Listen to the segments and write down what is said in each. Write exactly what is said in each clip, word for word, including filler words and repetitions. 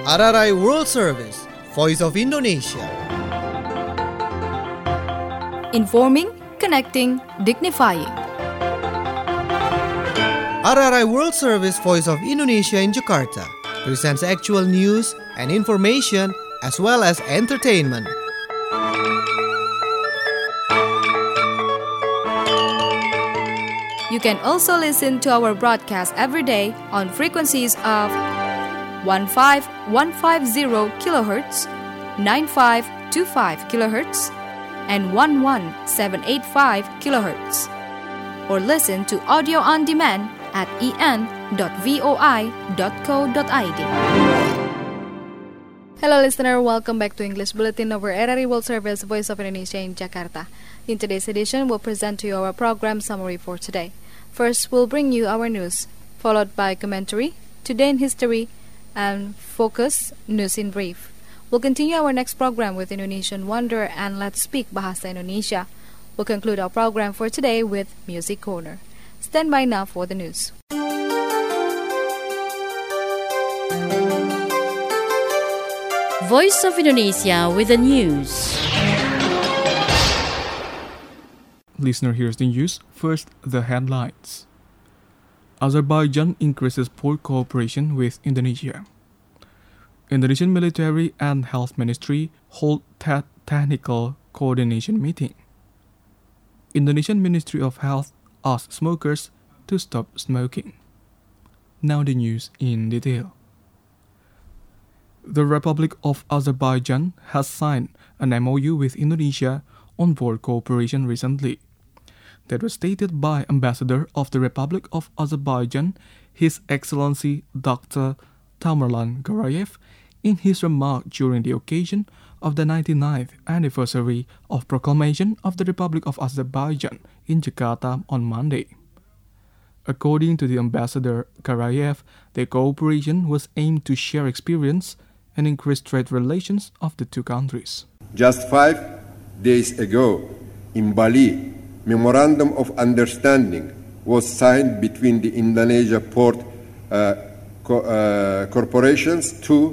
R R I World Service, Voice of Indonesia. Informing, connecting, dignifying. R R I World Service, Voice of Indonesia in Jakarta presents actual news and information as well as entertainment. You can also listen to our broadcast every day on frequencies of fifteen fifteen kilohertz, ninety-five twenty-five kilohertz, and eleven seven eighty-five kilohertz. Or listen to audio on demand at e n dot voi dot co dot i d. Hello listener, welcome back to English Bulletin of R R I World Service, Voice of Indonesia in Jakarta. In today's edition, we'll present to you our program summary for today. First, we'll bring you our news, followed by commentary, Today in History, and Focus News in Brief. We'll continue our next program with Indonesian Wonder and Let's Speak Bahasa Indonesia. We'll conclude our program for today with Music Corner. Stand by now for the news. Voice of Indonesia with the news. Listener, here's the news. First, the headlines. Azerbaijan increases port cooperation with Indonesia. Indonesian Military and Health Ministry hold te- technical coordination meeting. Indonesian Ministry of Health asks smokers to stop smoking. Now the news in detail. The Republic of Azerbaijan has signed an M O U with Indonesia on port cooperation recently. That was stated by Ambassador of the Republic of Azerbaijan, His Excellency Doctor Tamerlan Garayev, in his remark during the occasion of the ninety-ninth anniversary of Proclamation of the Republic of Azerbaijan in Jakarta on Monday. According to the Ambassador Garayev, the cooperation was aimed to share experience and increase trade relations of the two countries. Just five days ago, in Bali, Memorandum of Understanding was signed between the Indonesia Port uh, co- uh, Corporations two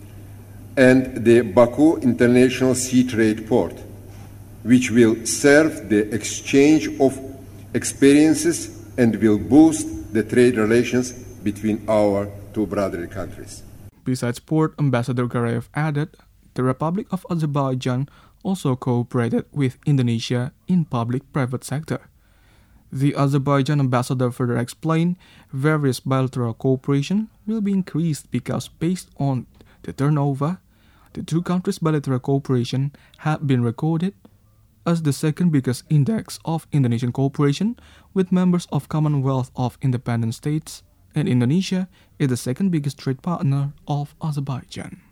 and the Baku International Sea Trade Port, which will serve the exchange of experiences and will boost the trade relations between our two brotherly countries. Besides port, Ambassador Garayev added, the Republic of Azerbaijan also cooperated with Indonesia in public-private sector. The Azerbaijan ambassador further explained, various bilateral cooperation will be increased because based on the turnover, the two countries' bilateral cooperation have been recorded as the second biggest index of Indonesian cooperation with members of Commonwealth of Independent States, and Indonesia is the second biggest trade partner of Azerbaijan.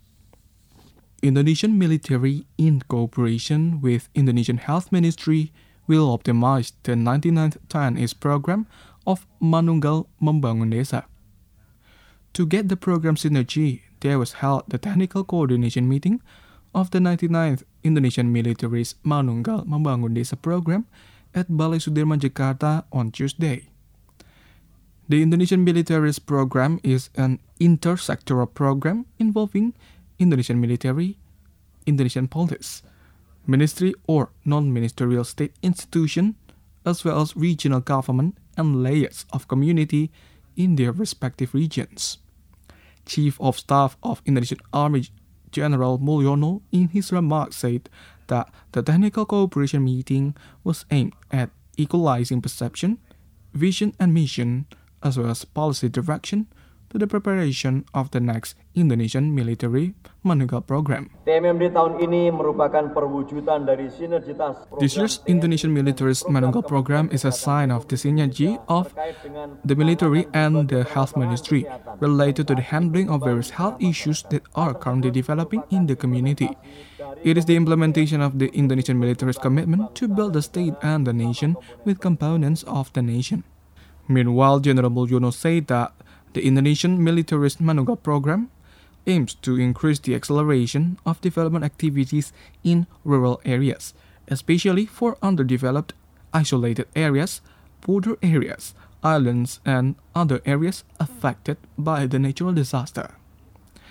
Indonesian military, in cooperation with Indonesian Health Ministry, will optimize the ninety-ninth T A N I S program of Manunggal Membangun Desa. To get the program synergy, there was held the technical coordination meeting of the ninety-ninth Indonesian Military's Manunggal Membangun Desa program at Balai Sudirman, Jakarta on Tuesday. The Indonesian Military's program is an intersectoral program involving Indonesian military, Indonesian police, ministry or non-ministerial state institution, as well as regional government and layers of community in their respective regions. Chief of Staff of Indonesian Army General Mulyono in his remarks said that the technical cooperation meeting was aimed at equalizing perception, vision and mission, as well as policy direction to the preparation of the next Indonesian Military Manunggal Program. T M M D tahun ini merupakan perwujudan dari sinergitas. This year's Indonesian Military's Manunggal Program is a sign of the synergy of the military and the health ministry related to the handling of various health issues that are currently developing in the community. It is the implementation of the Indonesian military's commitment to build the state and the nation with components of the nation. Meanwhile, General Mulyono said that the Indonesian military's Manunggal Program aims to increase the acceleration of development activities in rural areas, especially for underdeveloped, isolated areas, border areas, islands, and other areas affected by the natural disaster.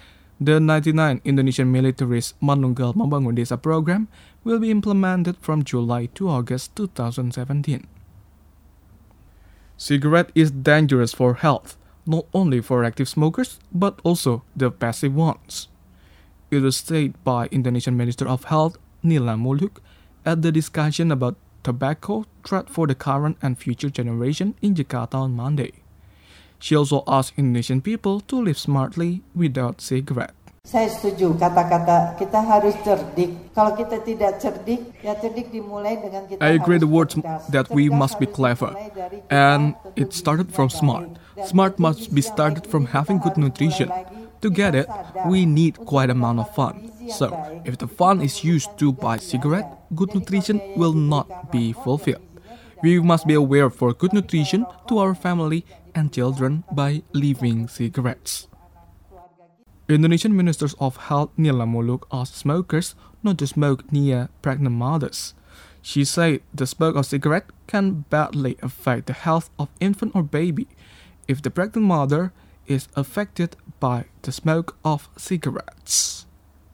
The ninety-nine Indonesian military's Manunggal Membangun Desa program will be implemented from July to August two thousand seventeen. Cigarette is dangerous for health, not only for active smokers, but also the passive ones. It was stated by Indonesian Minister of Health, Nila Muluk, at the discussion about tobacco threat for the current and future generation in Jakarta on Monday. She also asked Indonesian people to live smartly without cigarette. Saya setuju kata-kata kita harus cerdik. Kalau kita tidak cerdik, ya cerdik dimulai dengan kita. I agree the words that we must be clever, and it started from smart. Smart must be started from having good nutrition. To get it, we need quite amount of fun. So, if the fun is used to buy cigarette, good nutrition will not be fulfilled. We must be aware for good nutrition to our family and children by leaving cigarettes. Indonesian Ministers of Health Nila Muluk asked smokers not to smoke near pregnant mothers. She said the smoke of cigarette can badly affect the health of infant or baby if the pregnant mother is affected by the smoke of cigarettes.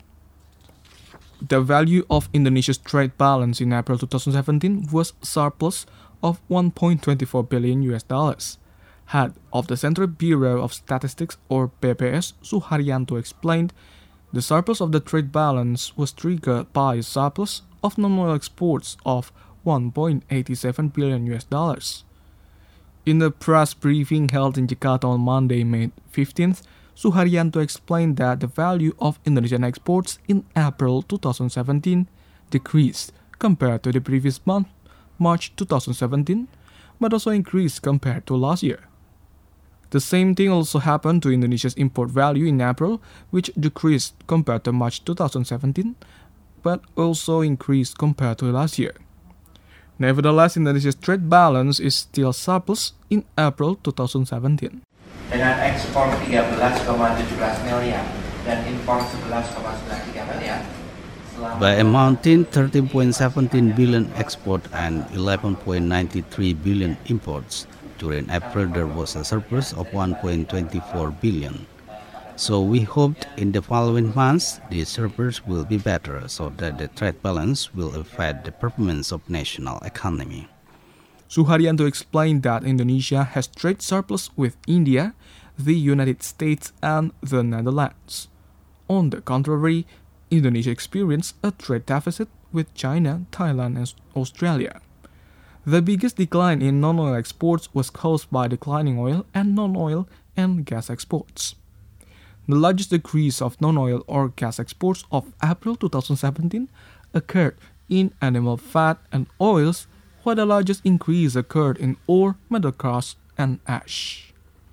The value of Indonesia's trade balance in April twenty seventeen was surplus of one point two four billion U S dollars. Head of the Central Bureau of Statistics, or B P S, Suharyanto explained the surplus of the trade balance was triggered by a surplus of non-oil exports of one point eight seven billion U S dollars. In a press briefing held in Jakarta on Monday, May fifteenth, Suharyanto explained that the value of Indonesian exports in April twenty seventeen decreased compared to the previous month, March twenty seventeen, but also increased compared to last year. The same thing also happened to Indonesia's import value in April, which decreased compared to March twenty seventeen, but also increased compared to last year. Nevertheless, Indonesia's trade balance is still surplus in April twenty seventeen. Dengan ekspor tiga belas koma tujuh belas miliar dan impor sebelas koma sembilan tiga miliar. By amounting thirteen point one seven billion export and eleven point nine three billion imports, during April there was a surplus of one point two four billion. So we hoped in the following months the surplus will be better so that the trade balance will affect the performance of national economy. Suharyanto explained that Indonesia has trade surplus with India, the United States, and the Netherlands. On the contrary, Indonesia experienced a trade deficit with China, Thailand, and Australia. The biggest decline in non-oil exports was caused by declining oil and non-oil and gas exports. The largest decrease of non-oil or gas exports of April twenty seventeen occurred in animal fat and oils, while the largest increase occurred in ore, metal cast, and ash.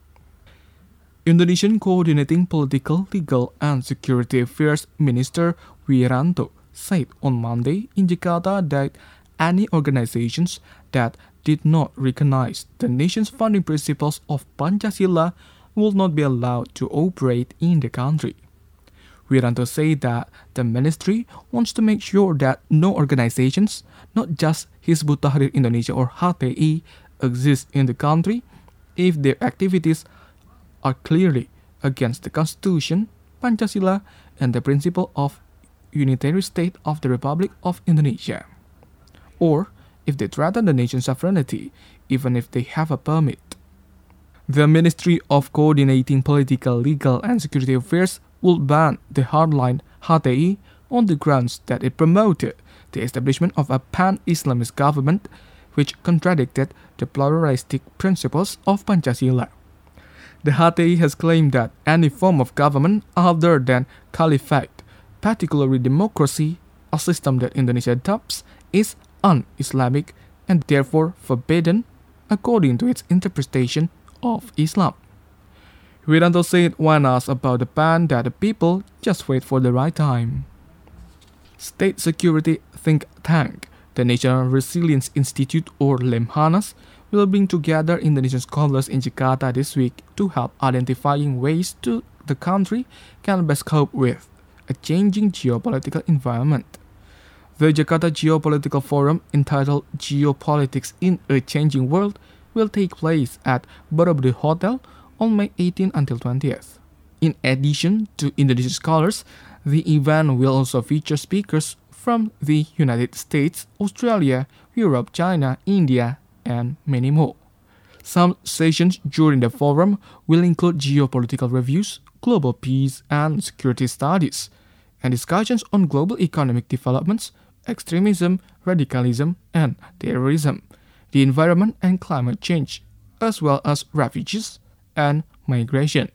Indonesian Coordinating Political, Legal, and Security Affairs Minister Wiranto said on Monday in Jakarta that any organizations that did not recognize the nation's founding principles of Pancasila will not be allowed to operate in the country. Wiranto said that the ministry wants to make sure that no organizations, not just Hizbut Tahrir Indonesia or H T I, exist in the country if their activities are clearly against the Constitution, Pancasila, and the principle of unitary state of the Republic of Indonesia, or if they threaten the nation's sovereignty, even if they have a permit. The Ministry of Coordinating Political, Legal, and Security Affairs will ban the hardline H T I on the grounds that it promoted the establishment of a pan-Islamist government which contradicted the pluralistic principles of Pancasila. The H T I has claimed that any form of government other than caliphate, particularly democracy, a system that Indonesia adopts, is un-Islamic and therefore forbidden according to its interpretation of Islam. Wiranto said when asked about the ban that the people just wait for the right time. State security think tank, the National Resilience Institute or Lemhanas, will bring together Indonesian scholars in Jakarta this week to help identifying ways to the country can best cope with a changing geopolitical environment. The Jakarta Geopolitical Forum, entitled Geopolitics in a Changing World, will take place at Borobudur Hotel on May eighteenth until twentieth. In addition to Indonesian scholars, the event will also feature speakers from the United States, Australia, Europe, China, India, and many more. Some sessions during the forum will include geopolitical reviews, global peace and security studies, and discussions on global economic developments, extremism, radicalism, and terrorism, the environment and climate change, as well as refugees and migration.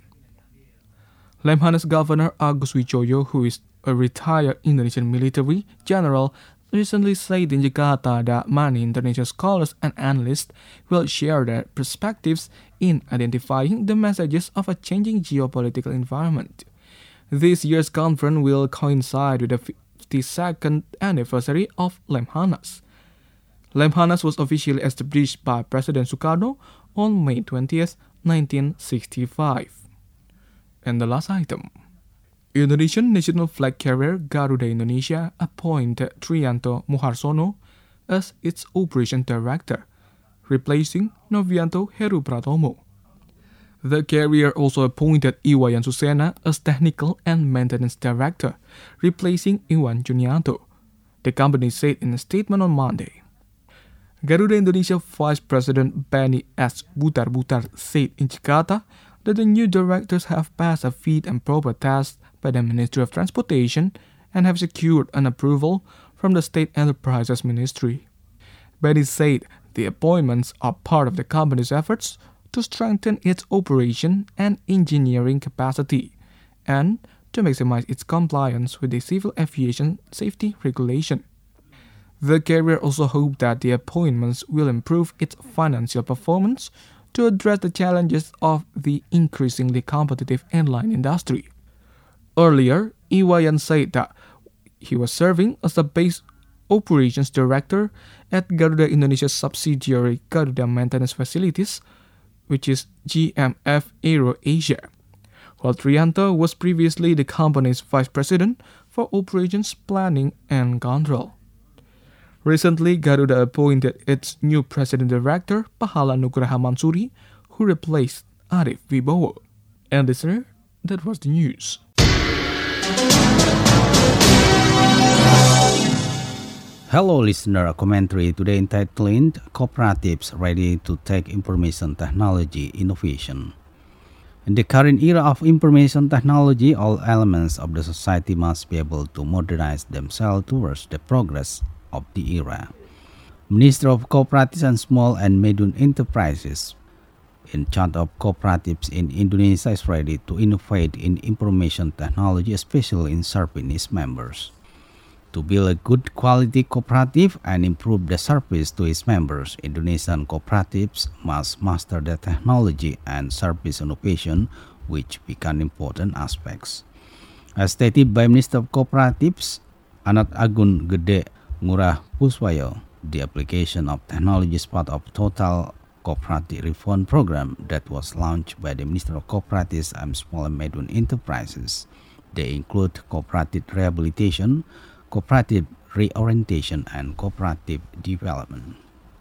Lemhanas Governor Agus Wijoyo, who is a retired Indonesian military general, recently said in Jakarta that many international scholars and analysts will share their perspectives in identifying the messages of a changing geopolitical environment. This year's conference will coincide with the fifty-second anniversary of Lemhanas. Lemhanas was officially established by President Sukarno on May twentieth, nineteen sixty-five. And the last item. Indonesian national flag carrier Garuda Indonesia appointed Triyanto Muharsono as its operation director, replacing Novianto Heru Pratomo. The carrier also appointed Iwayan Susena as technical and maintenance director, replacing Iwan Junianto, the company said in a statement on Monday. Garuda Indonesia Vice President Benny S. Butar-Butar said in Jakarta that the new directors have passed a fit and proper test by the Ministry of Transportation and have secured an approval from the State Enterprises Ministry. Benny said the appointments are part of the company's efforts to strengthen its operation and engineering capacity and to maximize its compliance with the civil aviation safety regulation. The carrier also hoped that the appointments will improve its financial performance to address the challenges of the increasingly competitive airline industry. Earlier, Iwayan said that he was serving as the base operations director at Garuda Indonesia's subsidiary Garuda Maintenance Facilities, which is G M F Aero Asia, while Triyanto was previously the company's vice president for operations planning and control. Recently, Garuda appointed its new president-director, Pahala Nugraha Mansuri, who replaced Arif Wibowo. And listener, that was the news. Hello listener, a commentary today entitled Cooperatives Ready to Take Information Technology Innovation. In the current era of information technology, all elements of the society must be able to modernize themselves towards the progress of the era. Minister of Cooperatives and Small and Medium Enterprises, in charge of cooperatives in Indonesia, is ready to innovate in information technology, especially in serving its members. To build a good quality cooperative and improve the service to its members, Indonesian cooperatives must master the technology and service innovation, which become important aspects. As stated by Minister of Cooperatives, Anat Agun Gede Ngurah Puswayo, the application of technology is part of total cooperative reform program that was launched by the Minister of Cooperatives and Small and Medium Enterprises. They include cooperative rehabilitation, cooperative reorientation, and cooperative development.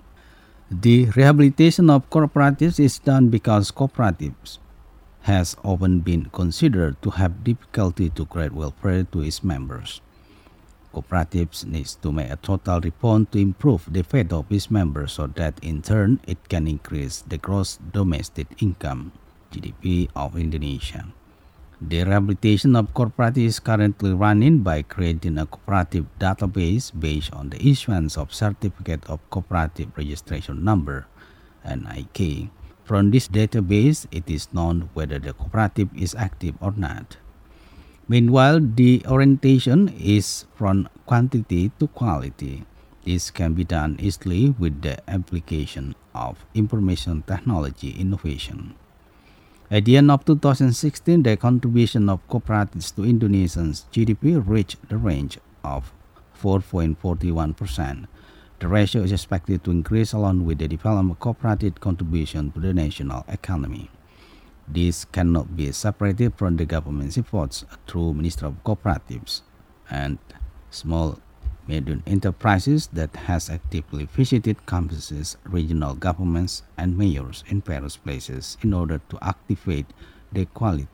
The rehabilitation of cooperatives is done because cooperatives has often been considered to have difficulty to create welfare to its members. Cooperatives needs to make a total reform to improve the fate of its members so that in turn it can increase the gross domestic income, G D P, of Indonesia. The rehabilitation of cooperatives is currently running by creating a cooperative database based on the issuance of Certificate of Cooperative Registration Number, N I K. From this database, it is known whether the cooperative is active or not. Meanwhile, the orientation is from quantity to quality. This can be done easily with the application of information technology innovation. At the end of two thousand sixteen, the contribution of cooperatives to Indonesia's G D P reached the range of four point four one percent. The ratio is expected to increase along with the development of cooperative contribution to the national economy. This cannot be separated from the government's efforts through Ministry of Cooperatives and Small Medium Enterprises that has actively visited campuses, regional governments, and mayors in various places in order to activate the quality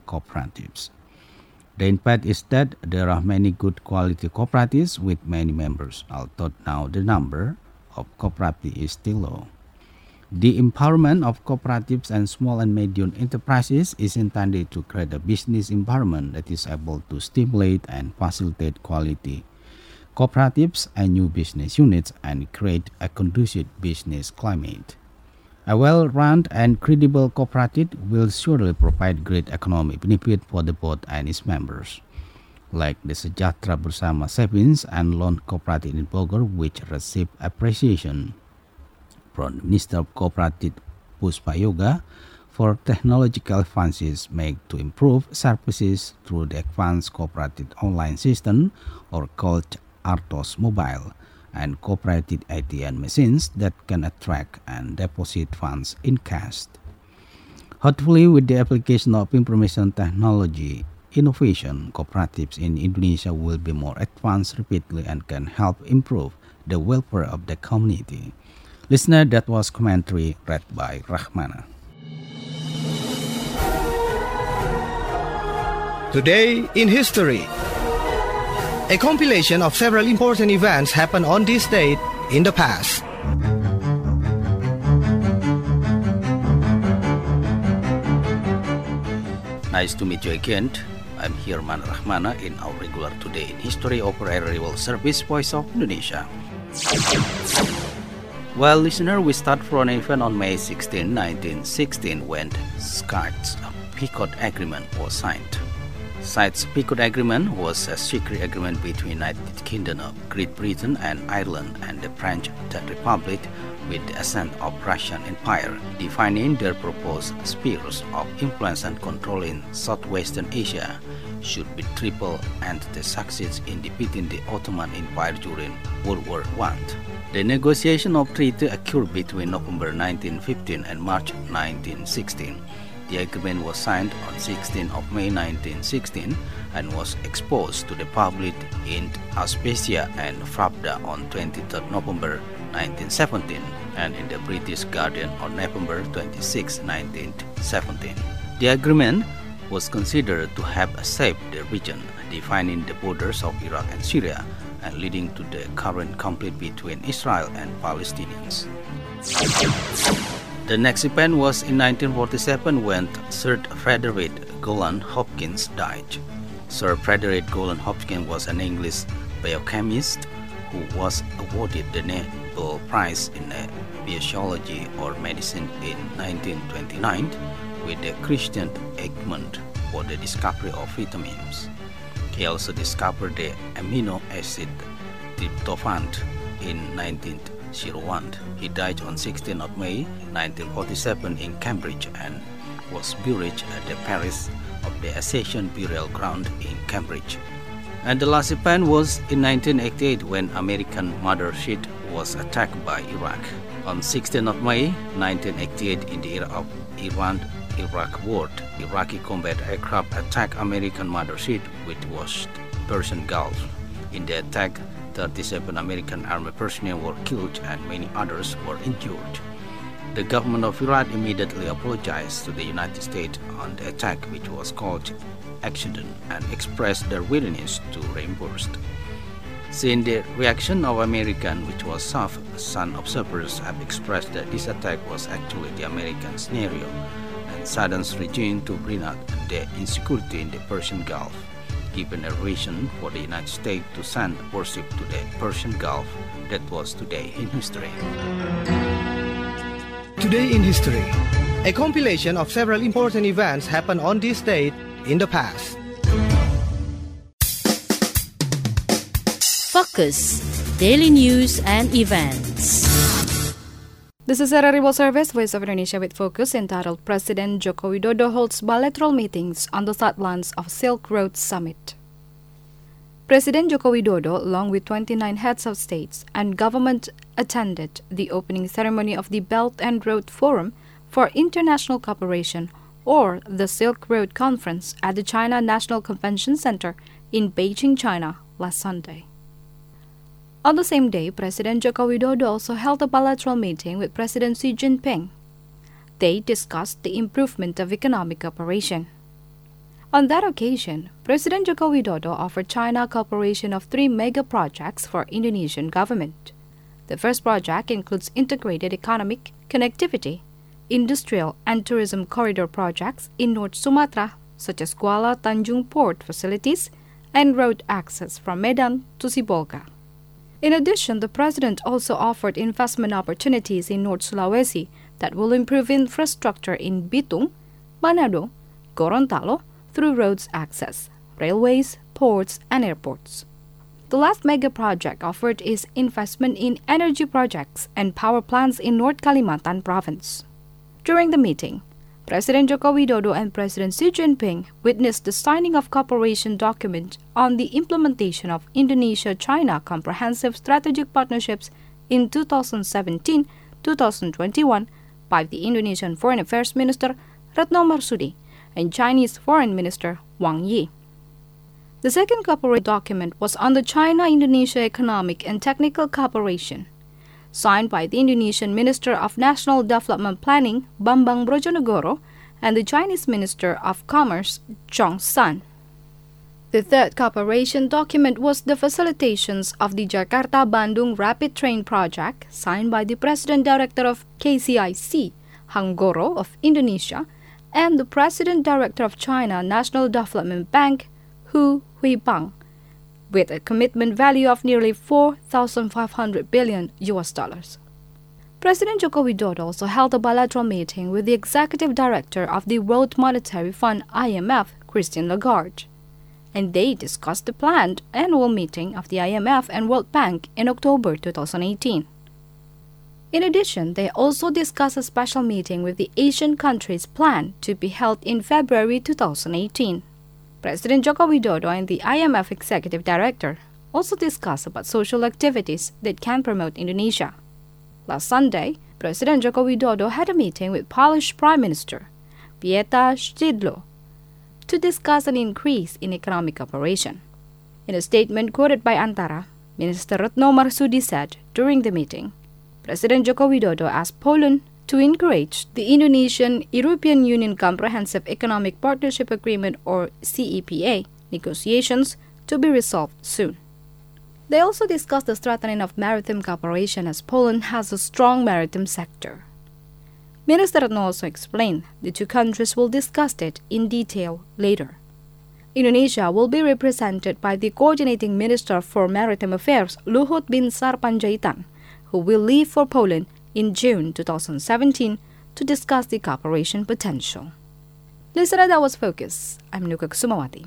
cooperatives. The impact is that there are many good quality cooperatives with many members, although now the number of cooperatives is still low. The empowerment of cooperatives and small and medium enterprises is intended to create a business environment that is able to stimulate and facilitate quality cooperatives and new business units and create a conducive business climate. A well-run and credible cooperative will surely provide great economic benefit for the board and its members, like the Sejahtera Bersama Savings and Loan Cooperative in Bogor, which received appreciation from the Minister of Cooperative Puspa Yoga for technological advances made to improve services through the Advanced Cooperative Online System, or called Artos Mobile, and cooperative A T M machines that can attract and deposit funds in cash. Hopefully, with the application of information technology innovation, cooperatives in Indonesia will be more advanced rapidly and can help improve the welfare of the community. Listener, that was commentary read by Rahmana. Today in History. A compilation of several important events happened on this date in the past. Nice to meet you again. I'm Hirman Rahmana in our regular Today in History of R R I World Service Voice of Indonesia. Well, listener, we start from an event on May sixteenth, nineteen sixteen, when Sykes-Picot Agreement was signed. Sykes-Picot Agreement was a secret agreement between United Kingdom of Great Britain and Ireland and the French Republic with the assent of Russian Empire, defining their proposed spheres of influence and control in southwestern Asia should be triple and the success in defeating the Ottoman Empire during World War One. The negotiation of treaty occurred between November nineteen fifteen and March nineteen sixteen. The agreement was signed on sixteenth of May nineteen sixteen and was exposed to the public in Aspasia and Pravda on twenty-third of November nineteen seventeen and in the British Guardian on November twenty-sixth, nineteen seventeen. The agreement was considered to have saved the region, defining the borders of Iraq and Syria and leading to the current conflict between Israel and Palestinians. The next event was in nineteen forty-seven when Sir Frederick Golan Hopkins died. Sir Frederick Golan Hopkins was an English biochemist who was awarded the Nobel Prize in Physiology or Medicine in nineteen twenty-nine with the Christian Egmont for the discovery of vitamins. He also discovered the amino acid tryptophan in nineteen oh one. He died on sixteenth of May nineteen forty-seven in Cambridge and was buried at the Parish of the Ascension Burial Ground in Cambridge. And the last event was in nineteen eighty-eight when American mother ship was attacked by Iraq. On sixteenth of May nineteen eighty-eight, in the era of Iran-Iraq war, Iraqi combat aircraft attacked American mother ship which was Persian Gulf. In the attack, thirty-seven American army personnel were killed and many others were injured. The government of Iraq immediately apologized to the United States on the attack, which was called accident, and expressed their willingness to reimburse. Seeing the reaction of American, which was soft, some observers have expressed that this attack was actually the American scenario and Saddam's regime to bring out the insecurity in the Persian Gulf, given a reason for the United States to send worship to the Persian Gulf. That was Today in History. Today in History. A compilation of several important events happened on this date in the past. Focus. Daily news and events. This is R R I World Service, Voice of Indonesia with Focus, entitled President Joko Widodo holds bilateral meetings on the sidelines of Silk Road Summit. President Joko Widodo, along with twenty-nine heads of states and government, attended the opening ceremony of the Belt and Road Forum for International Cooperation, or the Silk Road Conference, at the China National Convention Center in Beijing, China, last Sunday. On the same day, President Joko Widodo also held a bilateral meeting with President Xi Jinping. They discussed the improvement of economic cooperation. On that occasion, President Joko Widodo offered China cooperation of three mega projects for Indonesian government. The first project includes integrated economic, connectivity, industrial and tourism corridor projects in North Sumatra, such as Kuala Tanjung port facilities and road access from Medan to Sibolga. In addition, the president also offered investment opportunities in North Sulawesi that will improve infrastructure in Bitung, Manado, Gorontalo through roads access, railways, ports, and airports. The last mega project offered is investment in energy projects and power plants in North Kalimantan province. During the meeting, President Joko Widodo and President Xi Jinping witnessed the signing of cooperation document on the implementation of Indonesia-China Comprehensive Strategic Partnerships in two thousand seventeen to two thousand twenty-one by the Indonesian Foreign Affairs Minister Retno Marsudi and Chinese Foreign Minister Wang Yi. The second cooperation document was on the China-Indonesia Economic and Technical Cooperation, signed by the Indonesian Minister of National Development Planning, Bambang Brojonegoro, and the Chinese Minister of Commerce, Zhong San. The third cooperation document was the facilitations of the Jakarta-Bandung Rapid Train Project, signed by the President Director of K C I C, Hanggoro of Indonesia, and the President Director of China National Development Bank, Hu Huibang, with a commitment value of nearly four thousand five hundred billion U S dollars. President Joko Widodo also held a bilateral meeting with the Executive Director of the World Monetary Fund I M F, Christine Lagarde, and they discussed the planned annual meeting of the I M F and World Bank in October two thousand eighteen. In addition, they also discussed a special meeting with the Asian countries planned to be held in February two thousand eighteen. President Joko Widodo and the I M F Executive Director also discussed about social activities that can promote Indonesia. Last Sunday, President Joko Widodo had a meeting with Polish Prime Minister Beata Szydło to discuss an increase in economic cooperation. In a statement quoted by Antara, Minister Retno Marsudi said during the meeting, President Joko Widodo asked Poland to encourage the Indonesian-European Union Comprehensive Economic Partnership Agreement or C E P A negotiations to be resolved soon. They also discussed the strengthening of maritime cooperation as Poland has a strong maritime sector. Minister Retno also explained the two countries will discuss it in detail later. Indonesia will be represented by the Coordinating Minister for Maritime Affairs Luhut Binsar Panjaitan, who will leave for Poland in June two thousand seventeen to discuss the cooperation potential. Listener, that was Focus. I'm Nuka Kusumawati.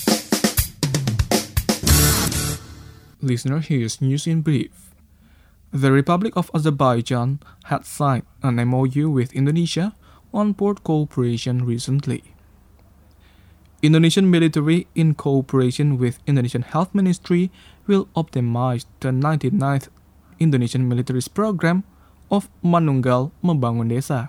Listener, here's news in brief. The Republic of Azerbaijan had signed an M O U with Indonesia on port cooperation recently. Indonesian military, in cooperation with Indonesian Health Ministry, will optimize the ninety-ninth Indonesian military's program of Manunggal Membangun Desa.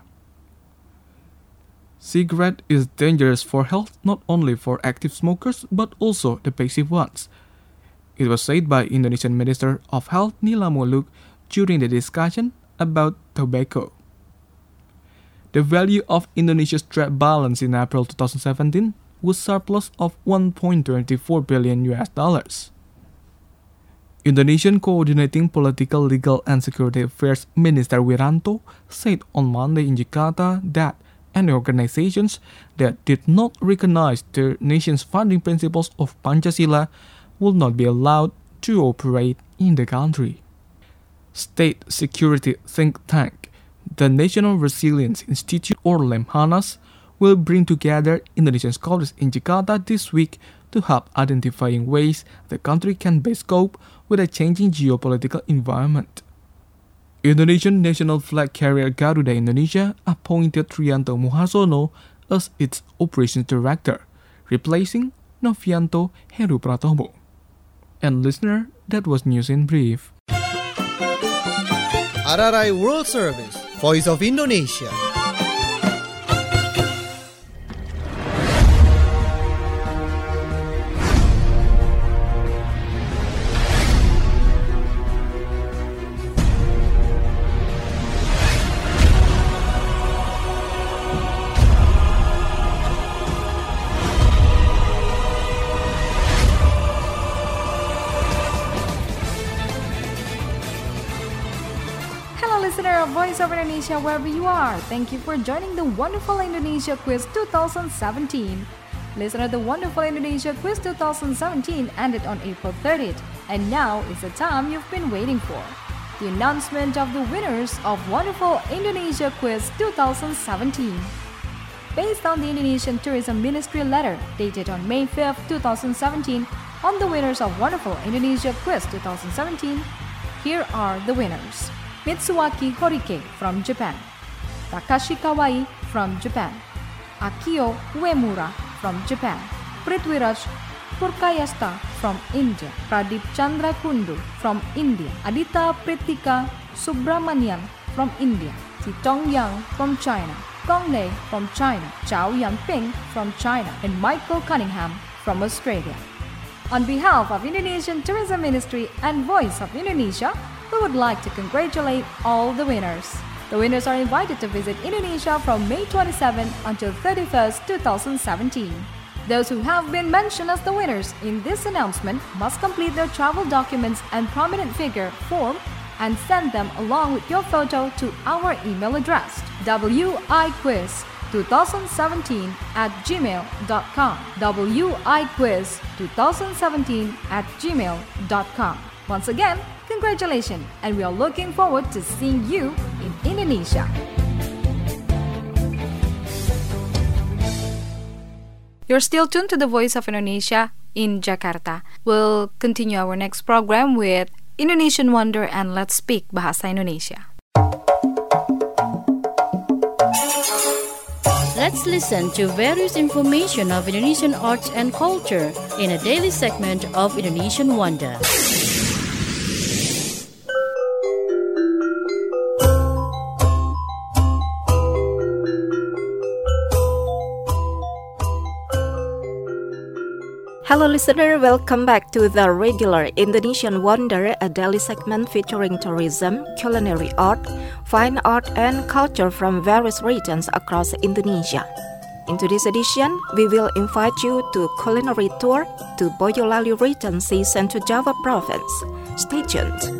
Cigarette is dangerous for health not only for active smokers but also the passive ones. It was said by Indonesian Minister of Health Nila Muluk during the discussion about tobacco. The value of Indonesia's trade balance in April two thousand seventeen was surplus of one point two four billion U S dollars. Indonesian Coordinating Political, Legal and Security Affairs Minister Wiranto said on Monday in Jakarta that any organizations that did not recognize the nation's founding principles of Pancasila will not be allowed to operate in the country. State security think tank, the National Resilience Institute or Lemhanas, will bring together Indonesian scholars in Jakarta this week to help identifying ways the country can best cope with a changing geopolitical environment. Indonesian national flag carrier Garuda Indonesia appointed Trianto Muhasono as its operations director, replacing Novianto Heru Pratomo. And listener, that was news in brief. R R I World Service, Voice of Indonesia. listener of Voice of Indonesia wherever you are, thank you for joining the Wonderful Indonesia Quiz twenty seventeen. Listener, the Wonderful Indonesia Quiz twenty seventeen ended on April thirtieth, and now is the time you've been waiting for. The announcement of the winners of Wonderful Indonesia Quiz twenty seventeen. Based on the Indonesian Tourism Ministry letter dated on May fifth, twenty seventeen, on the winners of Wonderful Indonesia Quiz twenty seventeen, here are the winners. Mitsuaki Horike from Japan, Takashi Kawai from Japan, Akio Uemura from Japan, Prithviraj Purkayastha from India, Pradip Chandra Kundu from India, Adita Pritika Subramanian from India, Titong Yang from China, Gong Lei from China, Chow Yanping from China, and Michael Cunningham from Australia. On behalf of Indonesian Tourism Ministry and Voice of Indonesia, we would like to congratulate all the winners. The winners are invited to visit Indonesia from May twenty-seventh until thirty-first, twenty seventeen. Those who have been mentioned as the winners in this announcement must complete their travel documents and prominent figure form and send them along with your photo to our email address wiquiz twenty seventeen at gmail dot com wiquiz twenty seventeen at gmail dot com. Once again, congratulations, and we are looking forward to seeing you in Indonesia. You're still tuned to the Voice of Indonesia in Jakarta. We'll continue our next program with Indonesian Wonder and Let's Speak Bahasa Indonesia. Let's listen to various information of Indonesian arts and culture in a daily segment of Indonesian Wonder. Hello listener, welcome back to the regular Indonesian Wonder, a daily segment featuring tourism, culinary art, fine art and culture from various regions across Indonesia. In today's edition, we will invite you to culinary tour to Boyolali Regency, Central Java Province. Stay tuned.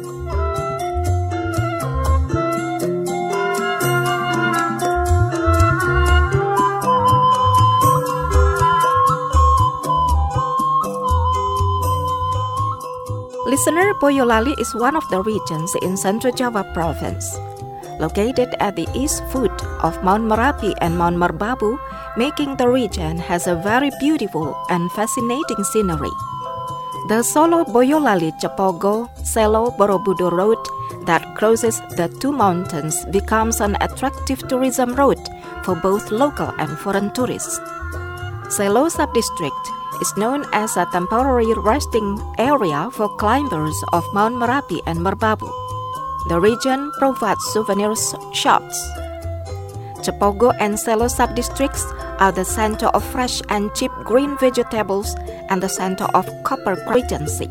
Listener, Boyolali is one of the regions in Central Java Province. Located at the east foot of Mount Merapi and Mount Merbabu, making the region has a very beautiful and fascinating scenery. The Solo Boyolali Cepogo Selo Borobudur road that crosses the two mountains becomes an attractive tourism route for both local and foreign tourists. Selo Subdistrict is known as a temporary resting area for climbers of Mount Merapi and Merbabu. The region provides souvenir shops. Cepogo and Selo subdistricts are the center of fresh and cheap green vegetables and the center of copper regency.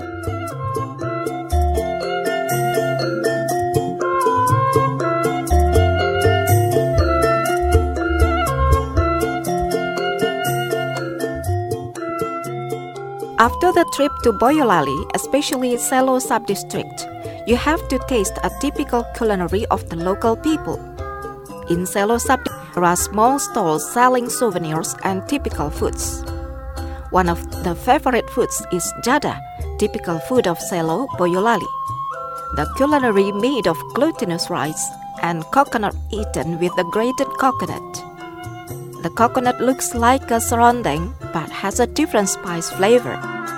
After the trip to Boyolali, especially Selo subdistrict, you have to taste a typical culinary of the local people. In Selo subdistrict, there are small stalls selling souvenirs and typical foods. One of the favorite foods is jada, typical food of Selo, Boyolali. The culinary made of glutinous rice and coconut eaten with the grated coconut. The coconut looks like a serundeng but has a different spice flavor.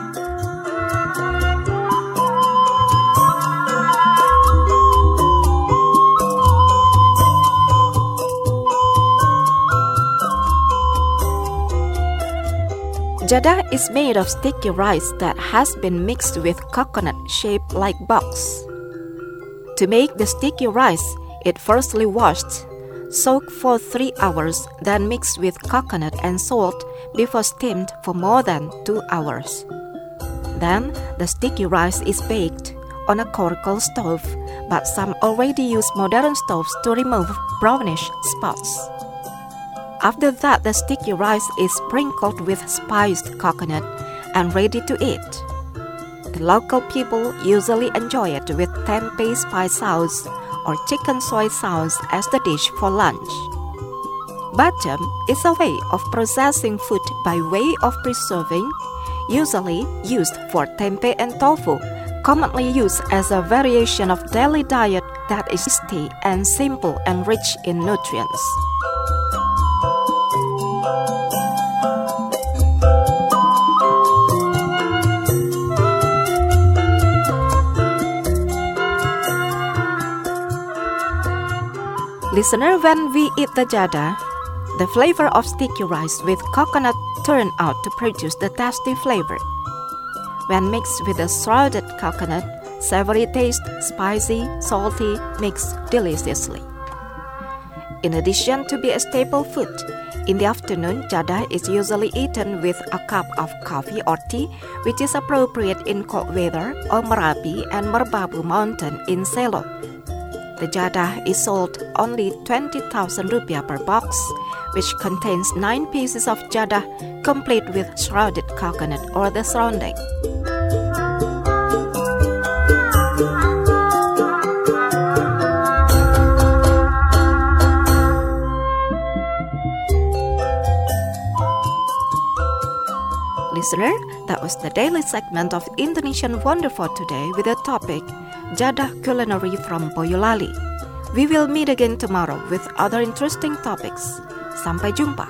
Jada is made of sticky rice that has been mixed with coconut shaped like box. To make the sticky rice, it firstly washed, soaked for three hours, then mixed with coconut and salt before steamed for more than two hours. Then, the sticky rice is baked on a charcoal stove, but some already use modern stoves to remove brownish spots. After that, the sticky rice is sprinkled with spiced coconut and ready to eat. The local people usually enjoy it with tempeh spice sauce or chicken soy sauce as the dish for lunch. Bacem is a way of processing food by way of preserving, usually used for tempeh and tofu, commonly used as a variation of daily diet that is tasty and simple and rich in nutrients. Listener, when we eat the jadah, the flavor of sticky rice with coconut turn out to produce the tasty flavor. When mixed with the shredded coconut, savory taste, spicy, salty, mix deliciously. In addition to be a staple food, in the afternoon, jadah is usually eaten with a cup of coffee or tea, which is appropriate in cold weather or Merapi and Merbabu mountain in Selo. The jadah is sold only twenty thousand rupiah per box, which contains nine pieces of jadah, complete with shredded coconut or the serundeng. Listener, that was the daily segment of Indonesian Wonder for today with the topic Jadah Culinary from Boyolali. We will meet again tomorrow with other interesting topics. Sampai jumpa.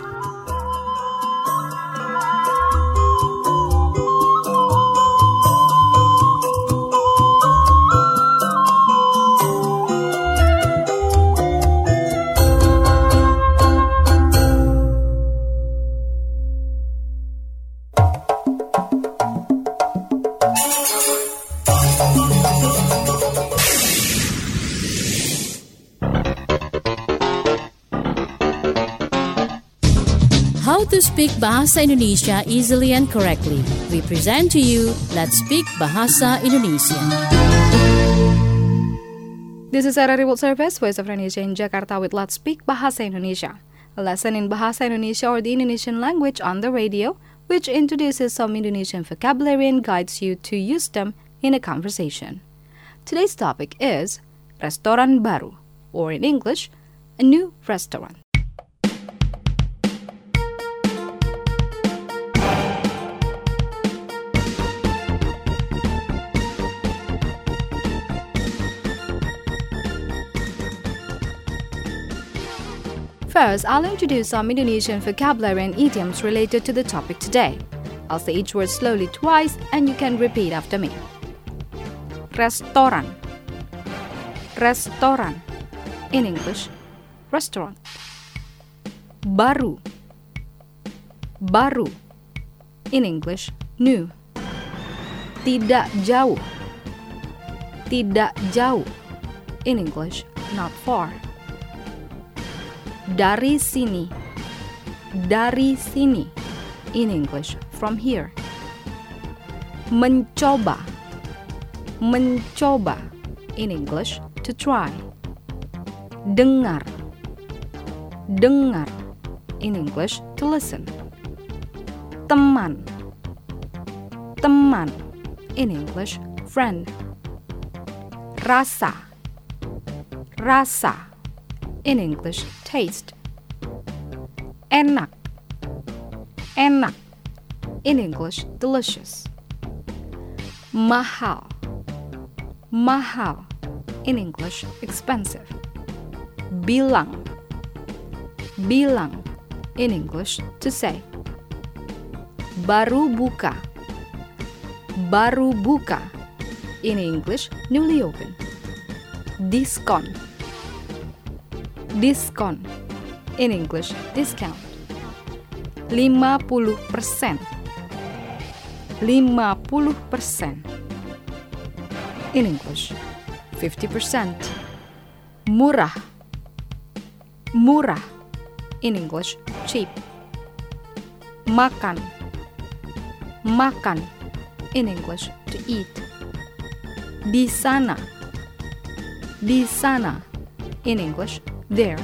How to speak Bahasa Indonesia easily and correctly. We present to you Let's Speak Bahasa Indonesia. This is R R I World Service, Voice of Indonesia in Jakarta with Let's Speak Bahasa Indonesia, a lesson in Bahasa Indonesia or the Indonesian language on the radio, which introduces some Indonesian vocabulary and guides you to use them in a conversation. Today's topic is Restoran Baru, or in English, a new restaurant. First, I'll introduce some Indonesian vocabulary and idioms related to the topic today. I'll say each word slowly twice and you can repeat after me. Restoran. Restoran. In English, restaurant. Baru. Baru. In English, new. Tidak jauh. Tidak jauh. In English, not far. Dari sini. Dari sini. In English, from here. Mencoba. Mencoba. In English, to try. Dengar. Dengar. In English, to listen. Teman. Teman. In English, friend. Rasa. Rasa. In English, taste. Enak. Enak. In English, delicious. Mahal. Mahal. In English, expensive. Bilang. Bilang. In English, to say. Baru buka. Baru buka. In English, newly opened. Diskon. Diskon. In English, discount. lima puluh persen. lima puluh persen. In English, fifty percent. Murah. Murah. In English, cheap. Makan. Makan. In English, to eat. Di sana. Di sana. In English, there.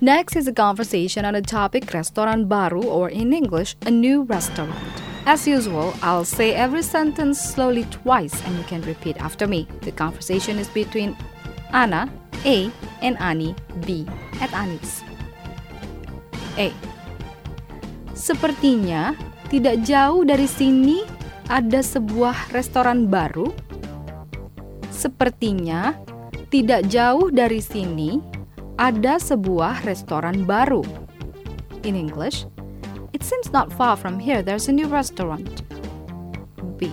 Next is a conversation on the topic restoran baru, or in English, a new restaurant. As usual, I'll say every sentence slowly twice and you can repeat after me. The conversation is between Ana, A, and Ani, B, at Anis. A. Sepertinya tidak jauh dari sini ada sebuah restoran baru. Sepertinya tidak jauh dari sini ada sebuah restoran baru. In English, it seems not far from here there's a new restaurant. B.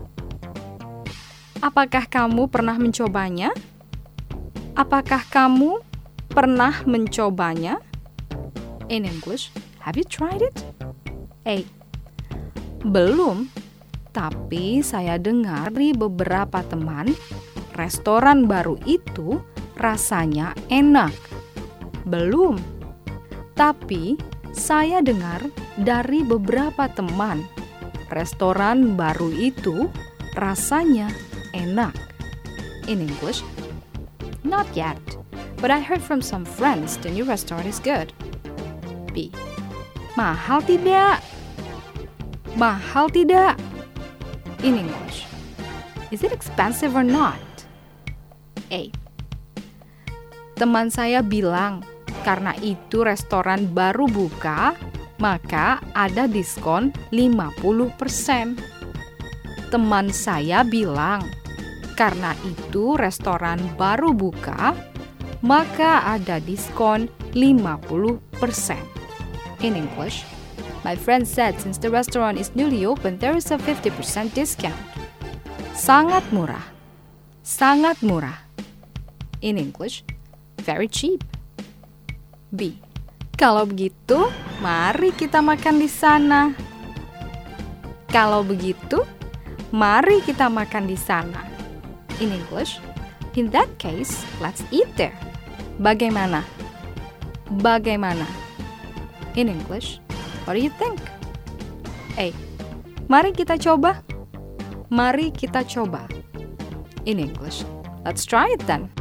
Apakah kamu pernah mencobanya? Apakah kamu pernah mencobanya? In English, have you tried it? A. Belum, tapi saya dengar dari beberapa teman, restoran baru itu rasanya enak. Belum, tapi saya dengar dari beberapa teman, restoran baru itu rasanya enak. In English, not yet, but I heard from some friends the new restaurant is good. B. Mahal tidak? Mahal tidak? In English, is it expensive or not? A. Teman saya bilang, karena itu restoran baru buka, maka ada diskon lima puluh persen. Teman saya bilang, karena itu restoran baru buka, maka ada diskon lima puluh persen. In English, my friend said since the restaurant is newly opened, there is a fifty percent discount. Sangat murah. Sangat murah. In English, very cheap. B. Kalau begitu, mari kita makan di sana. Kalau begitu, mari kita makan di sana. In English, in that case, let's eat there. Bagaimana? Bagaimana? In English, what do you think? A. Mari kita coba. Mari kita coba. In English, let's try it then.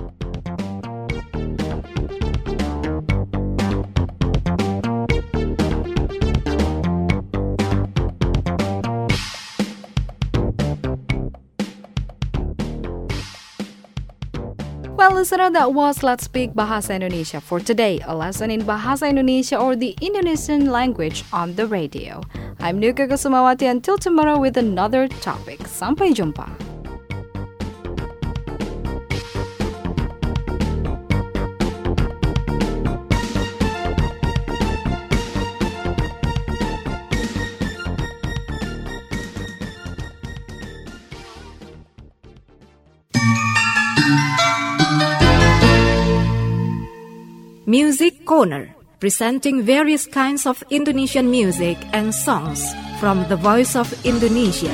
Well, listener, that was Let's Speak Bahasa Indonesia for today, a lesson in Bahasa Indonesia or the Indonesian language on the radio. I'm Nuka Kusumawati. Until tomorrow with another topic. Sampai jumpa. Music Corner, presenting various kinds of Indonesian music and songs from the Voice of Indonesia.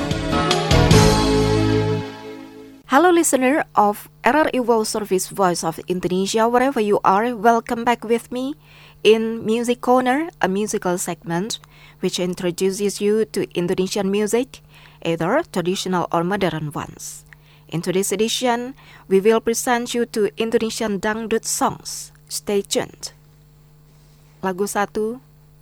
Hello listener of R R I World Service Voice of Indonesia, wherever you are, welcome back with me in Music Corner, a musical segment which introduces you to Indonesian music, either traditional or modern ones. In today's edition, we will present you to Indonesian dangdut songs. Stay tuned. Lagu satu.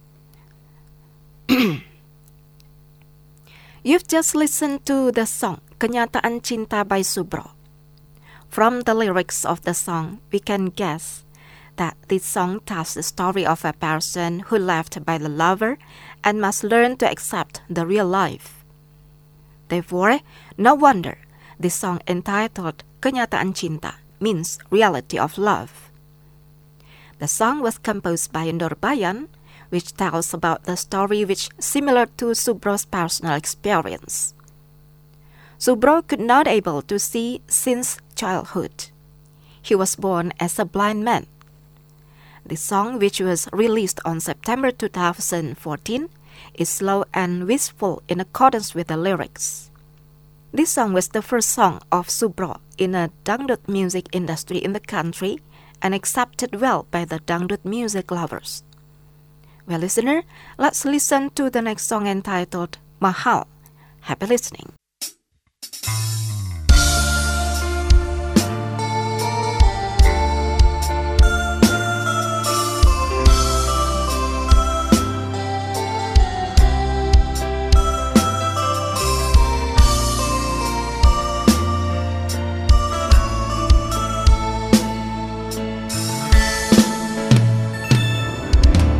You've just listened to the song Kenyataan Cinta by Subro. From the lyrics of the song, we can guess that this song tells the story of a person who left by the lover and must learn to accept the real life. Therefore, no wonder this song entitled Kenyataan Cinta means reality of love. The song was composed by Nur Bayan, which tells about the story which similar to Subro's personal experience. Subro could not able to see since childhood. He was born as a blind man. The song, which was released on September two thousand fourteen, is slow and wistful in accordance with the lyrics. This song was the first song of Subro in a dangdut music industry in the country and accepted well by the dangdut music lovers. Well, listener, let's listen to the next song entitled Mahal. Happy listening.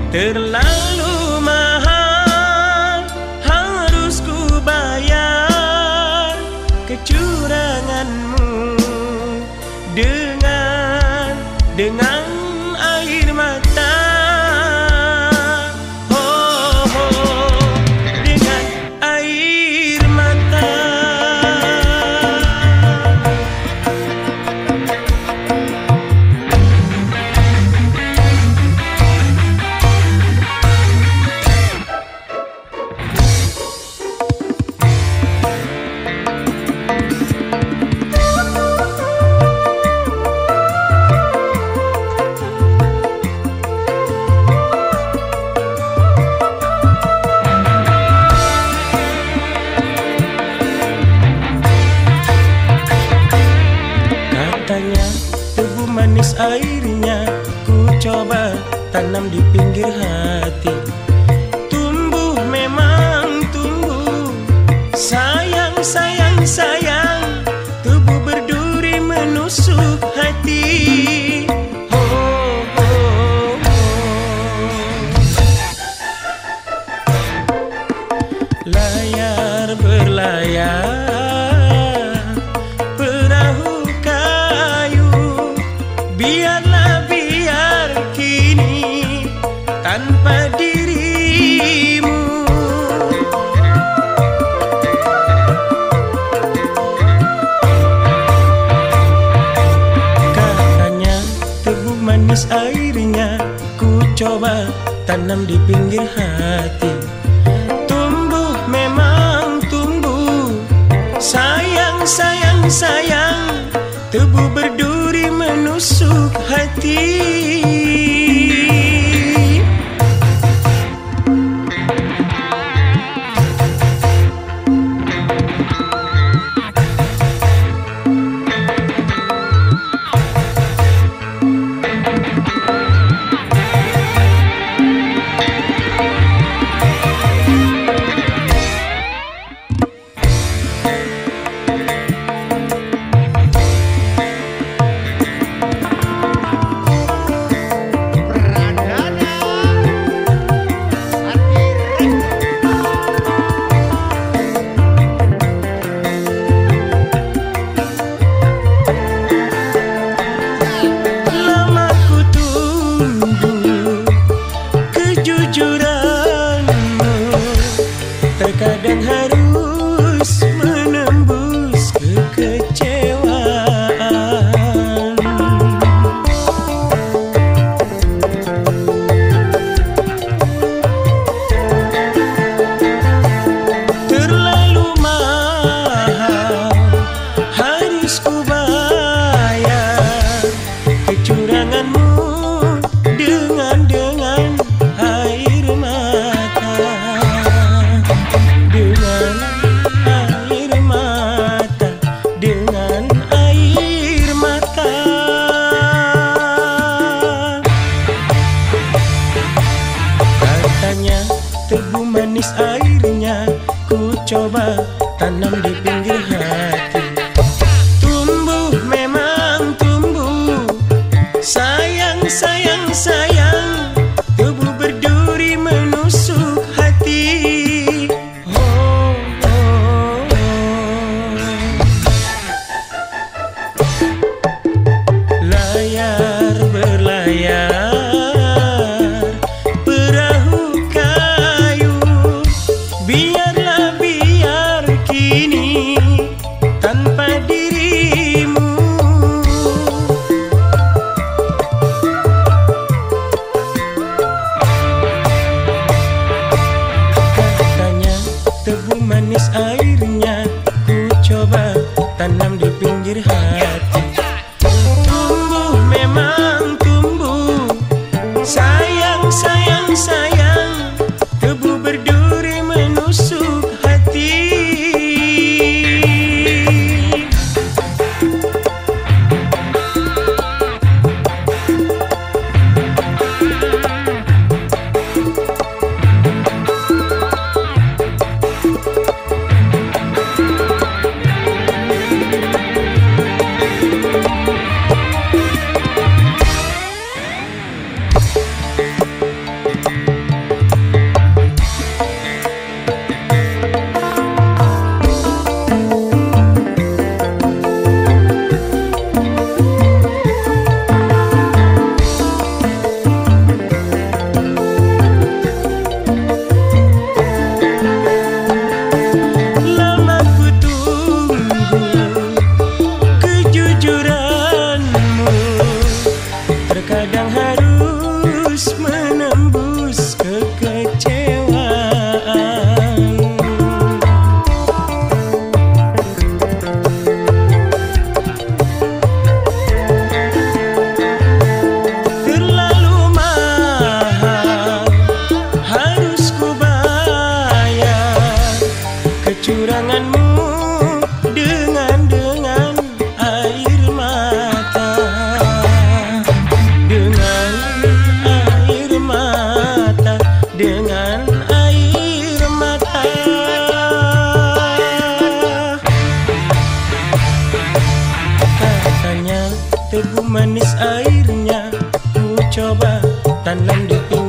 terlalu mahal, harus ku bayar kecuranganmu dengan dengan air mata. Oh, oh, dengan air mata. Manis airnya ku coba tanam di pinggir hati. Tumbuh memang tumbuh, sayang sayang sayang, tubuh berduri menusuk hati. Oh, oh, oh. Layar berlayar biarlah biar kini tanpa dirimu. Katanya tebu manis airnya ku coba tanam di pinggir hati. Tumbuh memang tumbuh, sayang sayang sayang, tubuh berduri menusuk hati. Terkadang harus menembus kekecewaan. Terlalu mahal, harus ku bayar kecuranganmu dengan dengan air mata. Dengan air mata, dengan air mata. Katanya tebu manis airnya ku coba tanam di pinggir hati. Tumbuh memang tumbuh, sayang sayang sayang, tubuh berduri menusuk hati. Layar berlayar, perahu kayu, biarlah biar kini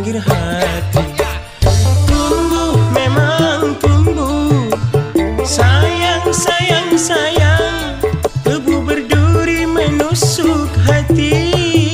pinggir hati. Tumbuh memang tumbuh, sayang sayang sayang, tebu berduri menusuk hati.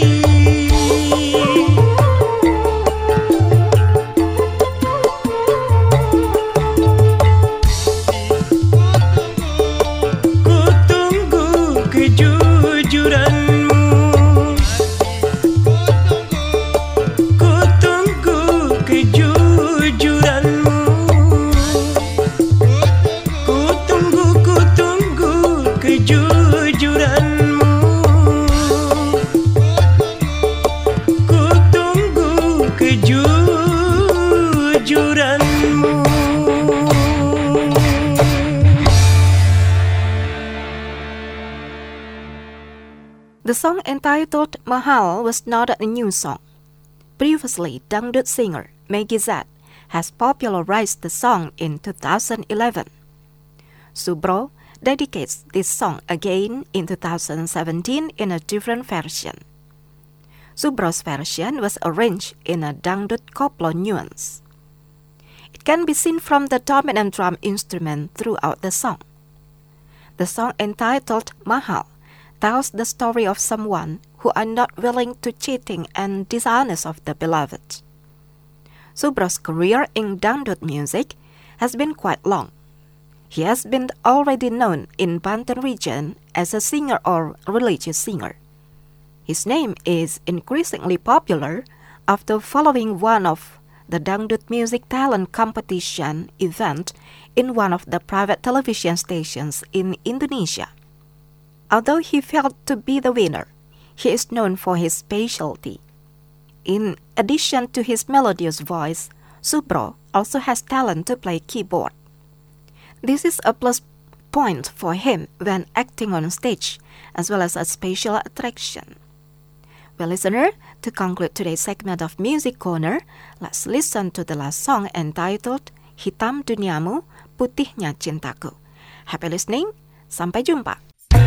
The song entitled Mahal was not a new song. Previously, dangdut singer Meggy Z has popularized the song in two thousand eleven. Subro dedicates this song again in two thousand seventeen in a different version. Subro's version was arranged in a dangdut koplo nuance. It can be seen from the dominant drum instrument throughout the song. The song entitled Mahal tells the story of someone who are not willing to cheating and dishonest of the beloved. Subro's career in dangdut music has been quite long. He has been already known in Banten region as a singer or religious singer. His name is increasingly popular after following one of the dangdut music talent competition event in one of the private television stations in Indonesia. Although he failed to be the winner, he is known for his specialty. In addition to his melodious voice, Subro also has talent to play keyboard. This is a plus point for him when acting on stage, as well as a special attraction. Well, listener, to conclude today's segment of Music Corner, let's listen to the last song entitled Hitam Duniamu, Putihnya Cintaku. Happy listening, sampai jumpa.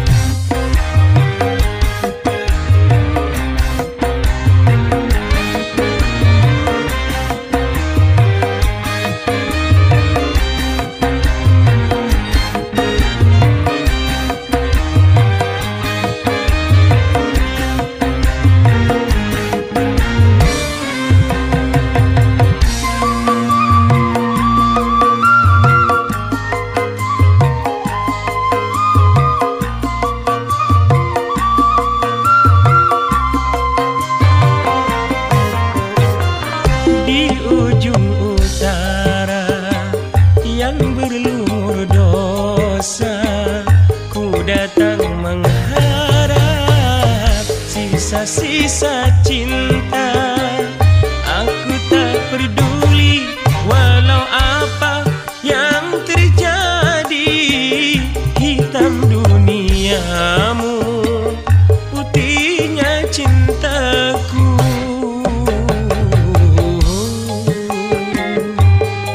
Sisa cinta, aku tak peduli walau apa yang terjadi. Hitam duniamu, putihnya cintaku.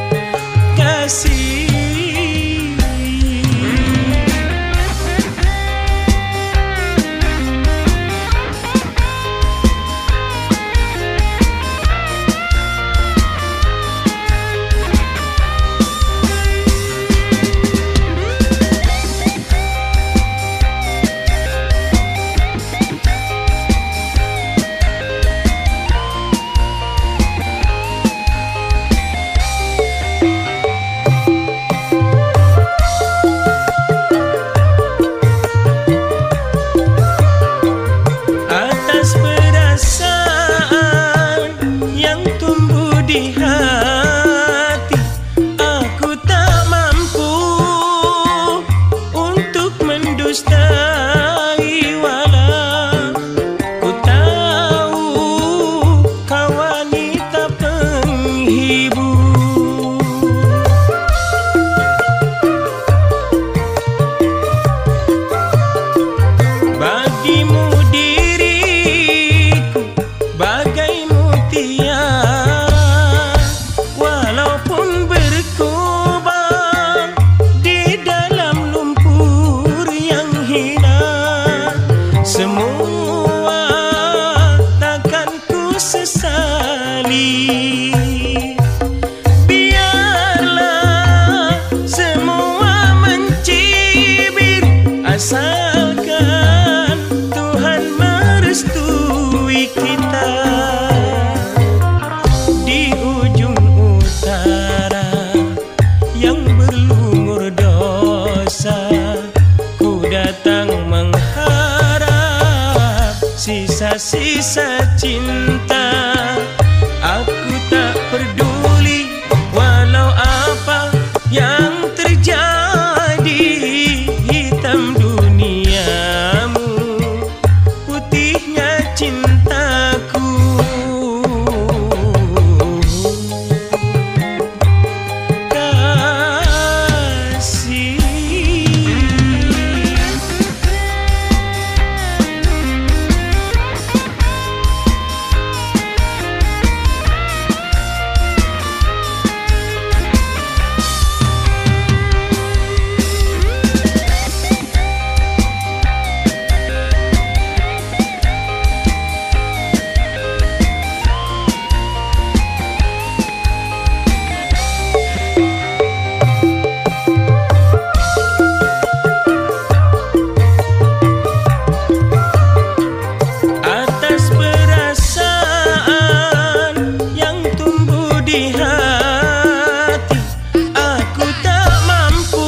Biarlah semua mencibir, asalkan Tuhan merestui kita. Di ujung utara yang berlumur dosa, ku datang mengharap sisa-sisa cinta. Aku tak peduli walau apa yang terjadi. Hitam duniamu, putihnya cintaku. Kasih. Atas perasaan yang tumbuh di hati, aku tak mampu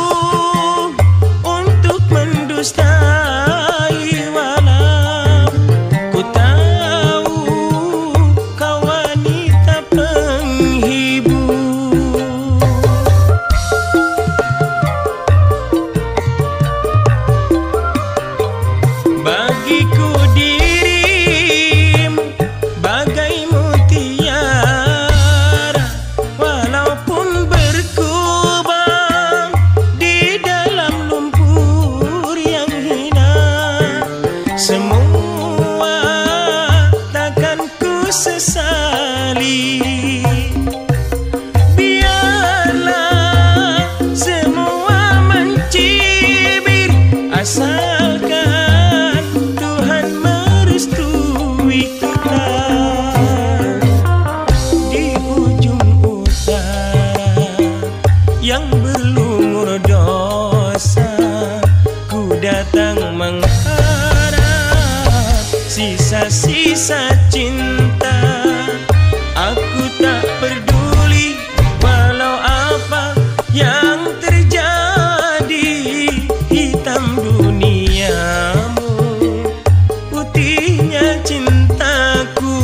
untuk mendustai. Walau ku tahu kau wanita penghibur, bagiku dirimu bagai mutiara, walaupun berkubang di dalam lumpur yang hina. Semua takkan ku sesali. Biarlah semua mencibir, asalkan Tuhan merestui kita. Di ujung utara yang berlumur dosa, ku datang mengharap sisa-sisa cinta. Aku tak peduli walau apa yang terjadi. Hitam duniamu, putihnya cintaku.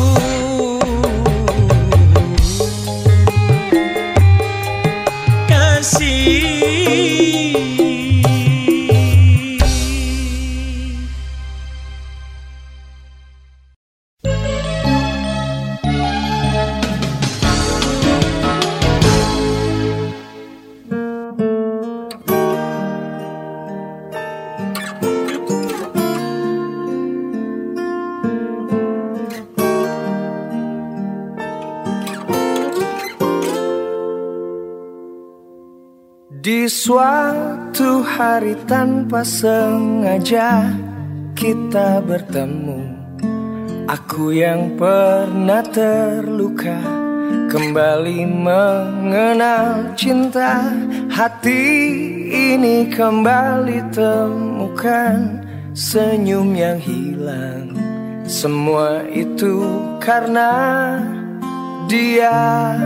Kasih. Di suatu hari tanpa sengaja kita bertemu. Aku yang pernah terluka kembali mengenal cinta. Hati ini kembali temukan senyum yang hilang. Semua itu karena dia.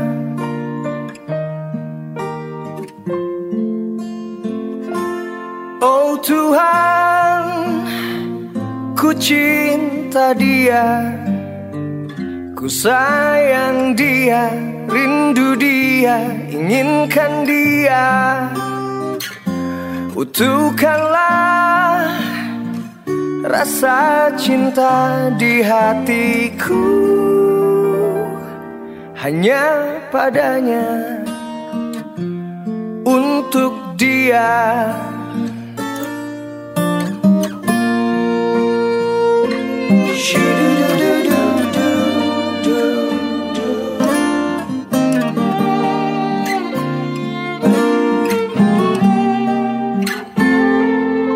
Oh Tuhan, ku cinta dia, ku sayang dia, rindu dia, inginkan dia. Utuhkanlah rasa cinta di hatiku, hanya padanya, untuk dia.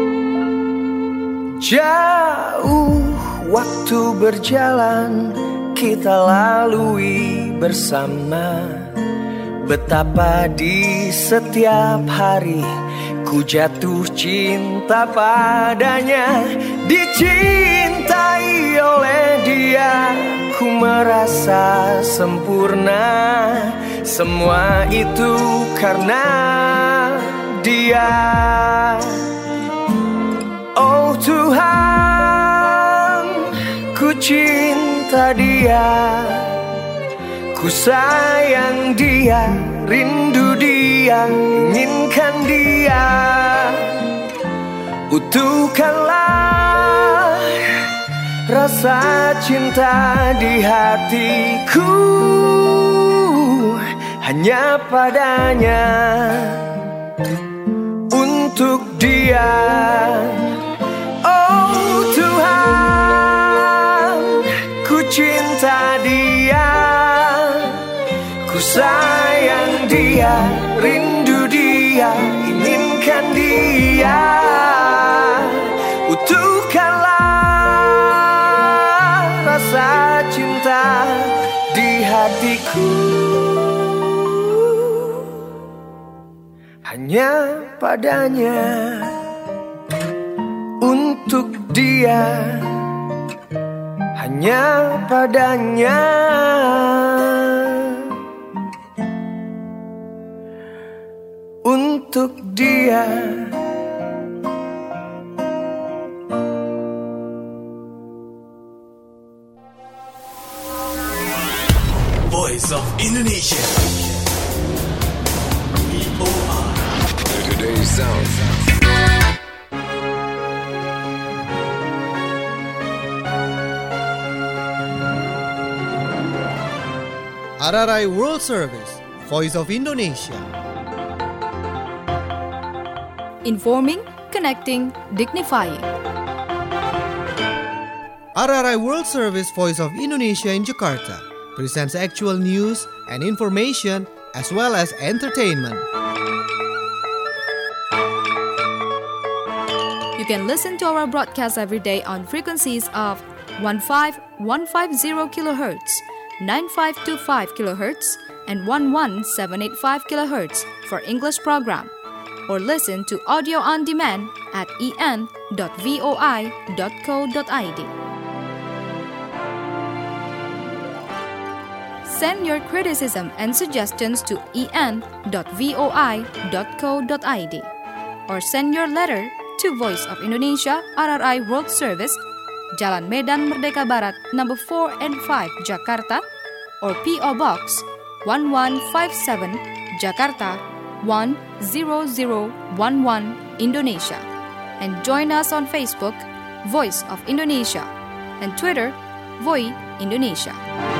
Jauh waktu berjalan, kita lalui bersama. Betapa di setiap hari ku jatuh cinta padanya. Dicintai oleh dia, ku merasa sempurna. Semua itu karena dia. Oh Tuhan, ku cinta dia, ku sayang dia, rindu dia, inginkan dia. Utuhkanlah rasa cinta di hatiku hanya padanya, untuk dia. Oh Tuhan, ku cinta dia, ku sayang dia, rindu dia, inginkan dia. Utuhkanlah rasa cinta di hatiku hanya padanya, untuk dia, hanya padanya, untuk dia. Voice of Indonesia. V O R. Today's sound. R R I World Service, Voice of Indonesia. Informing, connecting, dignifying. R R I World Service, Voice of Indonesia in Jakarta presents actual news and information as well as entertainment. You can listen to our broadcast every day on frequencies of fifteen fifty kilohertz, ninety-five twenty-five kilohertz, and eleven seven eighty-five kilohertz for English program, or listen to audio on demand at e n dot v o i dot co dot i d. Send your criticism and suggestions to e n dot v o i dot co dot i d or send your letter to Voice of Indonesia R R I World Service, Jalan Medan Merdeka Barat, number four and five, Jakarta, or P O Box one one five seven, Jakarta one zero zero one one, Indonesia. And join us on Facebook, Voice of Indonesia, and Twitter, Voi Indonesia.